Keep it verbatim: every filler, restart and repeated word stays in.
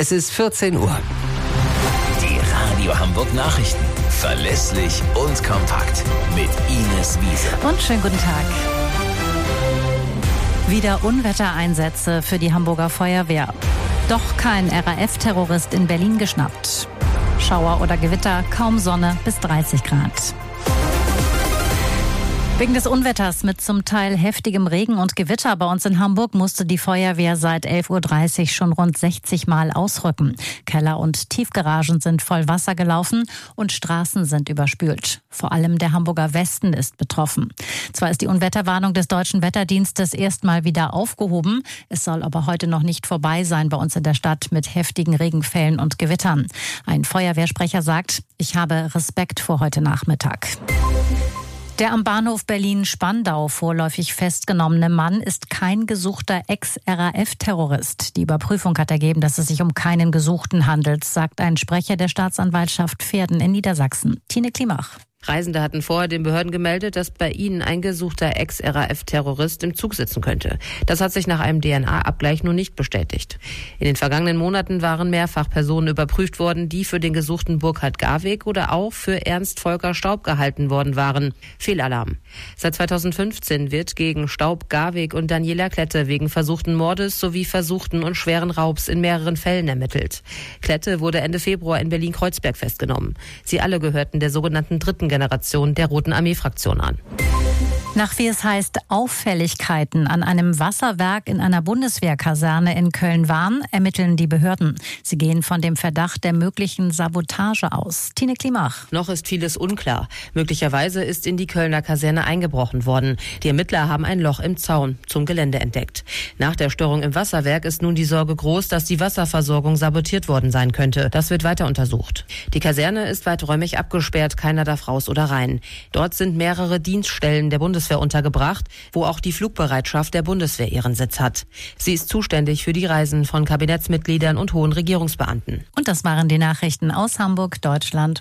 Es ist vierzehn Uhr. Die Radio Hamburg Nachrichten. Verlässlich und kompakt. Mit Ines Wiese. Und schönen guten Tag. Wieder Unwettereinsätze für die Hamburger Feuerwehr. Doch kein R A F-Terrorist in Berlin geschnappt. Schauer oder Gewitter, kaum Sonne bis dreißig Grad. Wegen des Unwetters mit zum Teil heftigem Regen und Gewitter bei uns in Hamburg musste die Feuerwehr seit elf Uhr dreißig schon rund sechzig Mal ausrücken. Keller und Tiefgaragen sind voll Wasser gelaufen und Straßen sind überspült. Vor allem der Hamburger Westen ist betroffen. Zwar ist die Unwetterwarnung des Deutschen Wetterdienstes erstmal wieder aufgehoben, es soll aber heute noch nicht vorbei sein bei uns in der Stadt mit heftigen Regenfällen und Gewittern. Ein Feuerwehrsprecher sagt, ich habe Respekt vor heute Nachmittag. Der am Bahnhof Berlin-Spandau vorläufig festgenommene Mann ist kein gesuchter Ex-R A F-Terrorist. Die Überprüfung hat ergeben, dass es sich um keinen Gesuchten handelt, sagt ein Sprecher der Staatsanwaltschaft Verden in Niedersachsen. Tine Klimach. Reisende hatten vorher den Behörden gemeldet, dass bei ihnen ein gesuchter Ex-R A F-Terrorist im Zug sitzen könnte. Das hat sich nach einem D N A-Abgleich nun nicht bestätigt. In den vergangenen Monaten waren mehrfach Personen überprüft worden, die für den gesuchten Burkhard Garweg oder auch für Ernst Volker Staub gehalten worden waren. Fehlalarm. Seit zweitausendfünfzehn wird gegen Staub, Garweg und Daniela Klette wegen versuchten Mordes sowie versuchten und schweren Raubs in mehreren Fällen ermittelt. Klette wurde Ende Februar in Berlin-Kreuzberg festgenommen. Sie alle gehörten der sogenannten dritten Generation der Roten Armee-Fraktion an. Nach, wie es heißt, Auffälligkeiten an einem Wasserwerk in einer Bundeswehrkaserne in Köln-Wahn ermitteln die Behörden. Sie gehen von dem Verdacht der möglichen Sabotage aus. Tine Klimach. Noch ist vieles unklar. Möglicherweise ist in die Kölner Kaserne eingebrochen worden. Die Ermittler haben ein Loch im Zaun zum Gelände entdeckt. Nach der Störung im Wasserwerk ist nun die Sorge groß, dass die Wasserversorgung sabotiert worden sein könnte. Das wird weiter untersucht. Die Kaserne ist weiträumig abgesperrt, keiner darf raus oder rein. Dort sind mehrere Dienststellen der Bundeswehr untergebracht, wo auch die Flugbereitschaft der Bundeswehr ihren Sitz hat. Sie ist zuständig für die Reisen von Kabinettsmitgliedern und hohen Regierungsbeamten. Und das waren die Nachrichten aus Hamburg, Deutschland